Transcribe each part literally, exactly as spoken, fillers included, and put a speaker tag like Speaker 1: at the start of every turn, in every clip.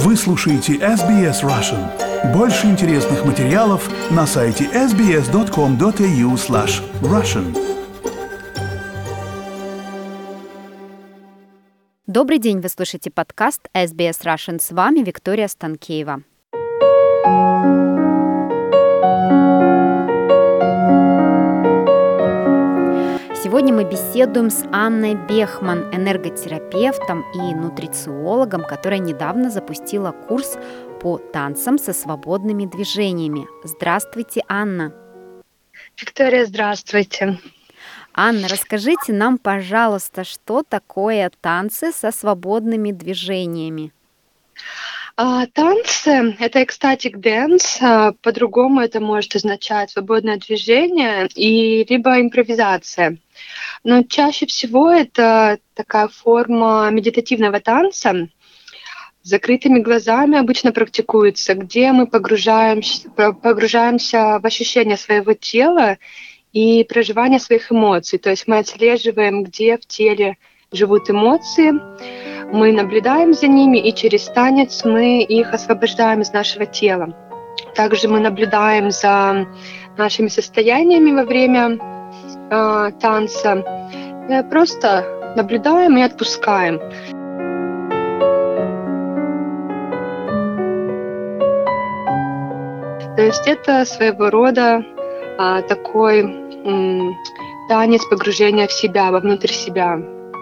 Speaker 1: Вы слушаете эс би эс Russian. Больше интересных материалов на сайте эс би эс точка ком точка эй ю слэш Russian.
Speaker 2: Добрый день, вы слушаете подкаст эс би эс Russian. С вами Виктория Станкеева. Сегодня мы беседуем с Анной Бехман, энерготерапевтом и нутрициологом, которая недавно запустила курс по танцам со свободными движениями. Здравствуйте, Анна.
Speaker 3: Виктория, здравствуйте.
Speaker 2: Анна, расскажите нам, пожалуйста, что такое танцы со свободными движениями?
Speaker 3: А, танцы — это ecstatic dance, а, по-другому это может означать свободное движение и либо импровизация. Но чаще всего это такая форма медитативного танца. С закрытыми глазами обычно практикуется, где мы погружаемся, погружаемся в ощущение своего тела и проживание своих эмоций. То есть мы отслеживаем, где в теле живут эмоции, мы наблюдаем за ними, и через танец мы их освобождаем из нашего тела. Также мы наблюдаем за нашими состояниями во время э, танца. И просто наблюдаем и отпускаем. То есть это своего рода э, такой э, танец погружения в себя, вовнутрь себя.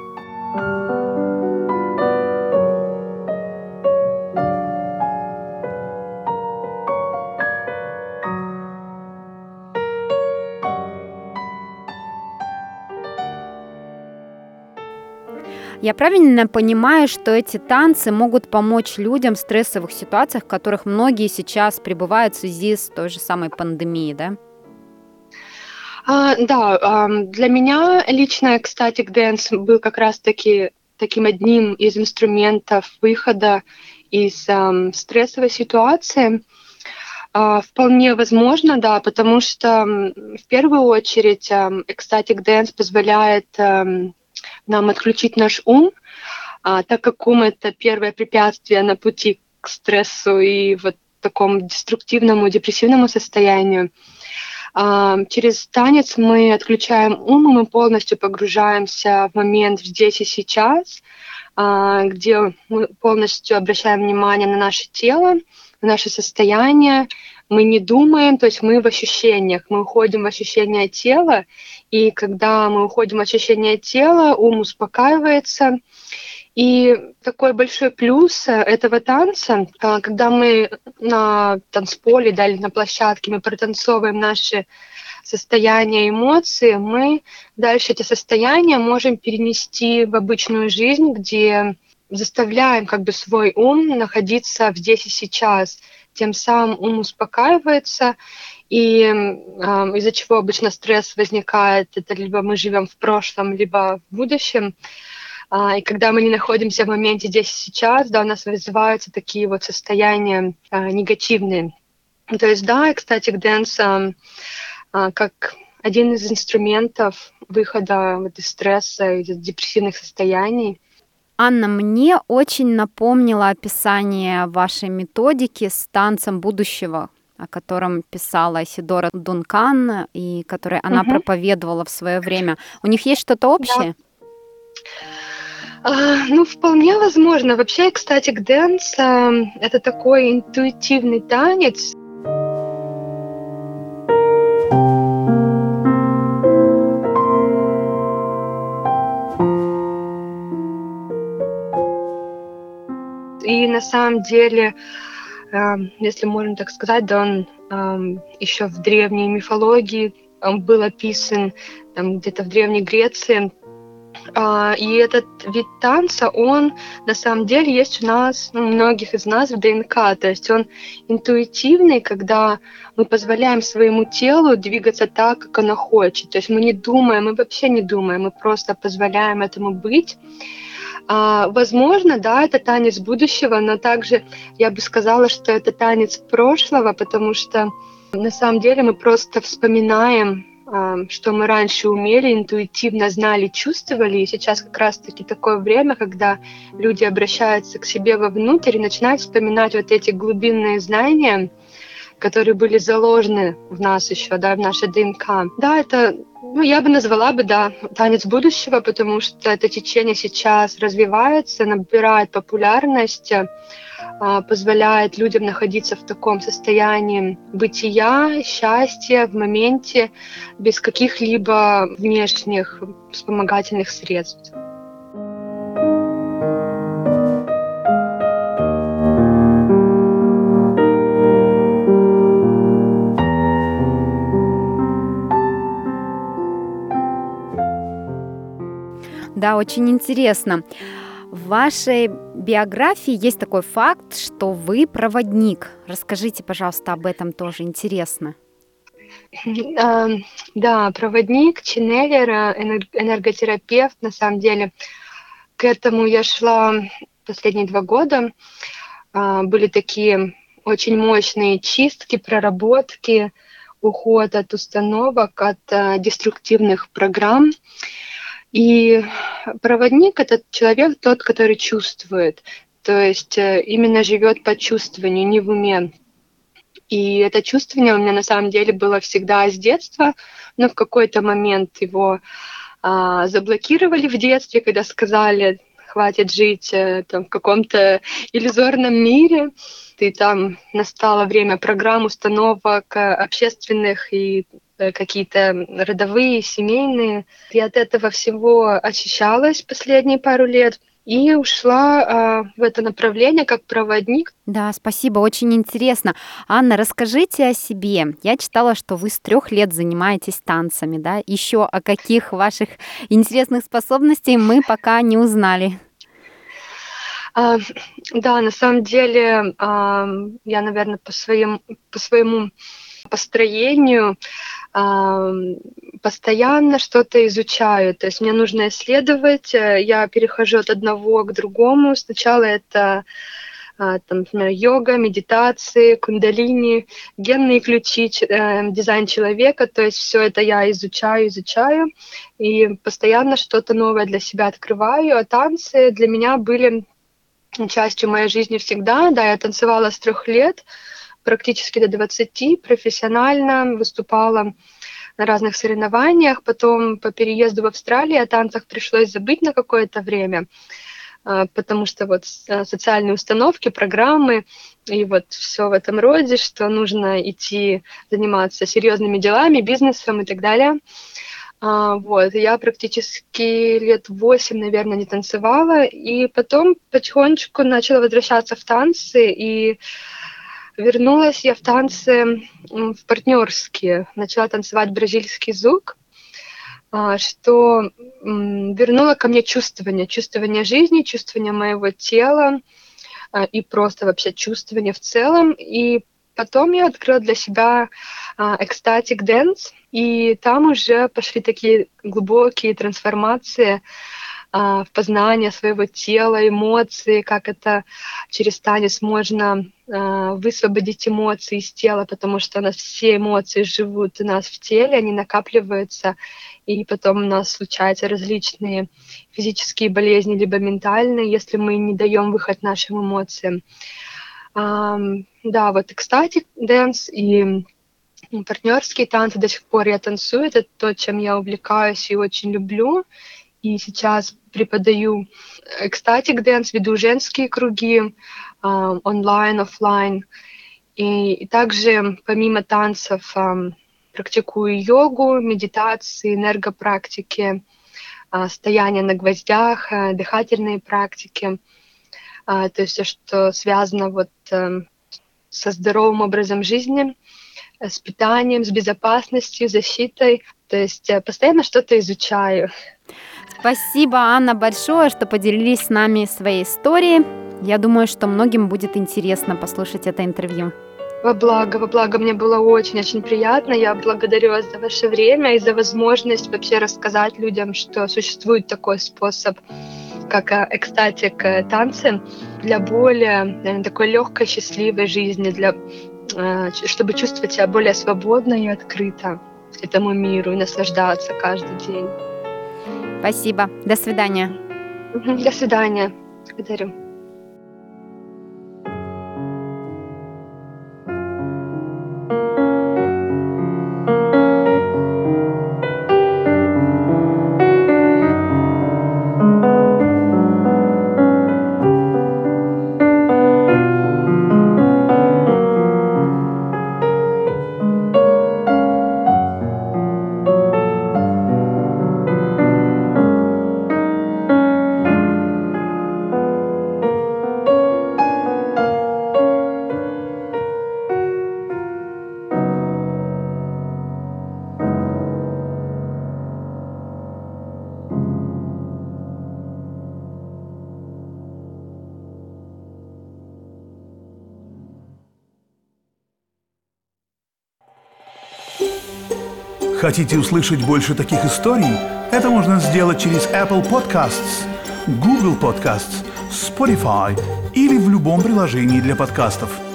Speaker 2: Я правильно понимаю, что эти танцы могут помочь людям в стрессовых ситуациях, в которых многие сейчас пребывают в связи с той же самой пандемией, да?
Speaker 3: А, да, а, для меня лично ecstatic dance был как раз-таки таким одним из инструментов выхода из а, стрессовой ситуации. А, вполне возможно, да, потому что в первую очередь а, ecstatic dance позволяет а, нам отключить наш ум, а, так как ум — это первое препятствие на пути к стрессу и вот такому деструктивному, депрессивному состоянию. А, через танец мы отключаем ум, и мы полностью погружаемся в момент здесь и сейчас, а, где мы полностью обращаем внимание на наше тело, на наше состояние. Мы не думаем, то есть мы в ощущениях, мы уходим в ощущение тела, и когда мы уходим в ощущение тела, ум успокаивается. И такой большой плюс этого танца, когда мы на танцполе, да, или на площадке, мы протанцовываем наши состояния, эмоции, мы дальше эти состояния можем перенести в обычную жизнь, где заставляем как бы свой ум находиться здесь и сейчас. Тем самым ум успокаивается, и э, из-за чего обычно стресс возникает, это либо мы живем в прошлом, либо в будущем. А, и когда мы не находимся в моменте здесь и сейчас, да, у нас вызываются такие вот состояния а, негативные. То есть, да, кстати, dance а, а, как один из инструментов выхода вот из стресса, из депрессивных состояний.
Speaker 2: Анна, мне очень напомнило описание вашей методики с танцем будущего, о котором писала Исидора Дункан и который она угу. проповедовала в свое время. У них есть что-то общее?
Speaker 3: Да. А, ну, вполне возможно. Вообще, кстати, dance а, — это такой интуитивный танец. И на самом деле, если можно так сказать, да, он еще в древней мифологии он был описан там, где-то в Древней Греции. И этот вид танца, он на самом деле есть у нас, у многих из нас в ДНК. То есть он интуитивный, когда мы позволяем своему телу двигаться так, как оно хочет. То есть мы не думаем, мы вообще не думаем, мы просто позволяем этому быть. А, возможно, да, это танец будущего, но также я бы сказала, что это танец прошлого, потому что на самом деле мы просто вспоминаем а, что мы раньше умели, интуитивно знали, чувствовали. И сейчас как раз-таки такое время, когда люди обращаются к себе вовнутрь и начинают вспоминать вот эти глубинные знания, которые были заложены в нас еще, да, в нашей ДНК. Да, это, ну, я бы назвала бы, да, танец будущего, потому что это течение сейчас развивается, набирает популярность, а, позволяет людям находиться в таком состоянии бытия, счастья в моменте, без каких-либо внешних вспомогательных средств.
Speaker 2: Да, очень интересно. В вашей биографии есть такой факт, что вы проводник. Расскажите, пожалуйста, об этом тоже интересно.
Speaker 3: А, Да, проводник, ченнелер, а, энер- энерготерапевт, на самом деле. К этому я шла последние два года. А, Были такие очень мощные чистки, проработки, уход от установок, от а, деструктивных программ. И проводник — это человек тот, который чувствует, то есть э, именно живет по чувствованию, не в уме. И это чувствование у меня на самом деле было всегда с детства, но в какой-то момент его а, заблокировали в детстве, когда сказали, хватит жить э, там, в каком-то иллюзорном мире. И там настало время программ, установок э, общественных и э, какие-то родовые, семейные. Я от этого всего очищалась последние пару лет и ушла а, в это направление как проводник.
Speaker 2: Да, спасибо, очень интересно. Анна, расскажите о себе. Я читала, что вы с трех лет занимаетесь танцами, да? Еще о каких ваших интересных способностях мы пока не узнали.
Speaker 3: А, Да, на самом деле, а, я, наверное, по своим, по своему построению ам, постоянно что-то изучаю. То есть мне нужно исследовать. э, Я перехожу от одного к другому. Сначала это а, там, например, йога, медитации, кундалини, генные ключи, ч- э, дизайн человека. То есть все это я изучаю, изучаю и постоянно что-то новое для себя открываю. А танцы для меня были частью моей жизни всегда. Да, я танцевала с трех лет, практически до двадцати, профессионально выступала на разных соревнованиях. Потом по переезду в Австралию о танцах пришлось забыть на какое-то время, а, потому что вот с- а, социальные установки, программы и вот все в этом роде, что нужно идти заниматься серьезными делами, бизнесом и так далее. А, вот, и я практически лет восемь, наверное, не танцевала, и потом потихонечку начала возвращаться в танцы, и вернулась я в танцы м, в партнерские. Начала танцевать бразильский зук, а, что м, вернуло ко мне чувствование, чувствование жизни, чувствование моего тела, а, и просто вообще чувствование в целом. И потом я открыла для себя а, ecstatic dance, и там уже пошли такие глубокие трансформации а, в познание своего тела, эмоций, как это через танец можно а, высвободить эмоции из тела, потому что у нас все эмоции живут у нас в теле, они накапливаются, и потом у нас случаются различные физические болезни, либо ментальные, если мы не даем выход нашим эмоциям. Ам, да, вот, кстати, дэнс и партнерские танцы до сих пор я танцую, это то, чем я увлекаюсь и очень люблю. И сейчас преподаю экстатик дэнс, веду женские круги, а, онлайн, оффлайн. И, и также помимо танцев ам, практикую йогу, медитации, энергопрактики, а, стояние на гвоздях, а, дыхательные практики. А, то есть все, что связано вот эм, со здоровым образом жизни, э, с питанием, с безопасностью, защитой. То есть э, постоянно что-то изучаю.
Speaker 2: Спасибо, Анна, большое, что поделились с нами своей историей. Я думаю, что многим будет интересно послушать это интервью.
Speaker 3: Во благо, во благо, мне было очень-очень приятно. Я благодарю вас за ваше время и за возможность вообще рассказать людям, что существует такой способ, как э, экстатик э, танцы, для более, наверное, такой легкой, счастливой жизни, для, э, ч- чтобы чувствовать себя более свободно и открыто. этому миру и наслаждаться каждый день.
Speaker 2: Спасибо. До свидания.
Speaker 3: До свидания. Благодарю.
Speaker 1: Хотите услышать больше таких историй? Это можно сделать через Apple Podcasts, Google Podcasts, Spotify или в любом приложении для подкастов.